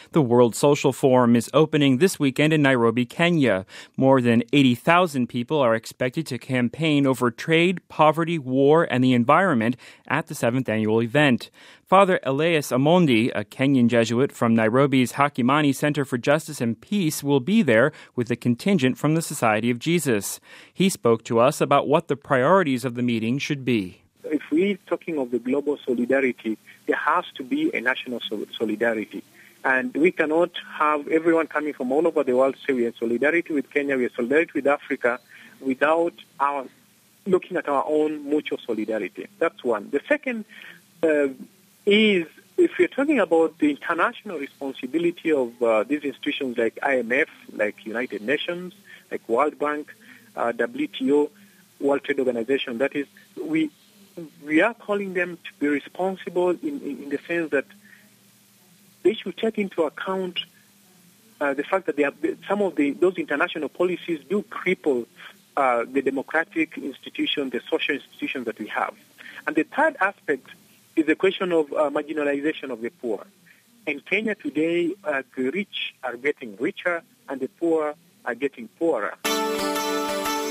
The World Social Forum is opening this weekend in Nairobi, Kenya. More than 80,000 people are expected to campaign over trade, poverty, war, and the environment at the 7th annual event. Father Elias Amondi, a Kenyan Jesuit from Nairobi's Hakimani Center for Justice and Peace, will be there with a contingent from the Society of Jesus. He spoke to us about what the priorities of the meeting should be. If we're talking of the global solidarity, there has to be a national solidarity. And we cannot have everyone coming from all over the world say we are in solidarity with Kenya, we are in solidarity with Africa, without our looking at our own mutual solidarity. That's one. The second is, if you're talking about the international responsibility of these institutions like IMF, like United Nations, like World Bank, WTO, World Trade Organization, that is, we are calling them to be responsible in the sense that they should take into account the fact that some of those international policies do cripple the democratic institutions, the social institutions that we have. And the third aspect is the question of marginalization of the poor. In Kenya today, the rich are getting richer and the poor are getting poorer.